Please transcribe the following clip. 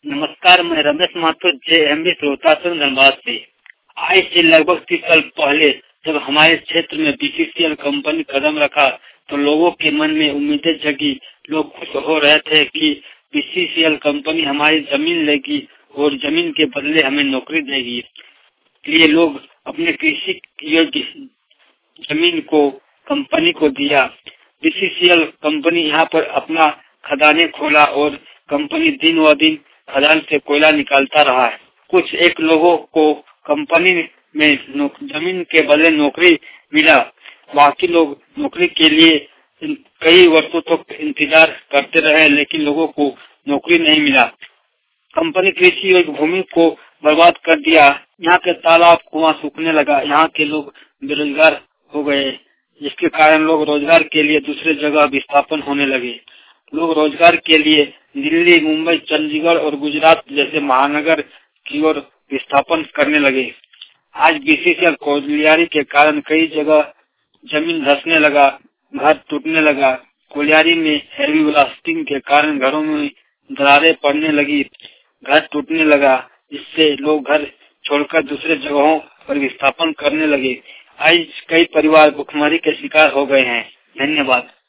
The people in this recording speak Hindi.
नमस्कार, मैं रमेश माथुर JMB श्रोता संघ धनबाद से। आज से लगभग 30 साल पहले जब हमारे क्षेत्र में BCCL कंपनी कदम रखा तो लोगों के मन में उम्मीदें जगी। लोग खुश हो रहे थे कि BCCL कंपनी हमारी जमीन लेगी और जमीन के बदले हमें नौकरी देगी। इसलिए लोग अपने कृषि योग्य जमीन को कंपनी को दिया। BCCL कंपनी यहाँ पर अपना खदाने खोला और कंपनी दिन व दिन खदान से कोयला निकालता रहा है। कुछ एक लोगों को कंपनी में जमीन के बदले नौकरी मिला। बाकी लोग नौकरी के लिए कई वर्षों तक इंतजार करते रहे, लेकिन लोगों को नौकरी नहीं मिला। कंपनी कृषि योग्य भूमि को बर्बाद कर दिया। यहाँ के तालाब कुआं सूखने लगा। यहाँ के लोग बेरोजगार हो गए, जिसके कारण लोग रोजगार के लिए दूसरे जगह विस्थापन होने लगे। लोग रोजगार के लिए दिल्ली, मुंबई, चंडीगढ़ और गुजरात जैसे महानगर की ओर विस्थापन करने लगे। आज BCCL कोयलियारी के कारण कई जगह जमीन धंसने लगा, घर टूटने लगा। कोयलियारी में हेवी ब्लास्टिंग के कारण घरों में दरारें पड़ने लगी, घर टूटने लगा, जिससे लोग घर छोड़कर दूसरे जगहों पर विस्थापन करने लगे। आज कई परिवार भुखमरी के शिकार हो गए हैं। धन्यवाद।